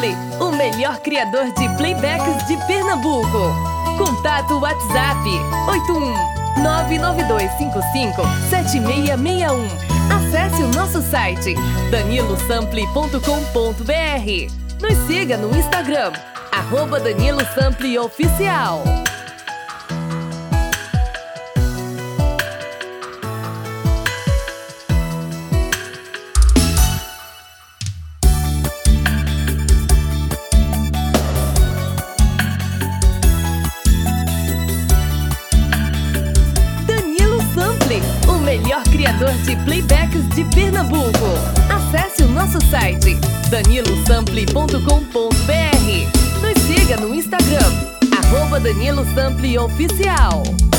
Sample, o melhor criador de playbacks de Pernambuco. Contato WhatsApp 81992557661. Acesse o nosso site danilosample.com.br. Nos siga no Instagram @DaniloSampleOficial. O melhor criador de playbacks de Pernambuco. Acesse o nosso site danilosample.com.br. Nos siga no Instagram @DaniloSampleOficial.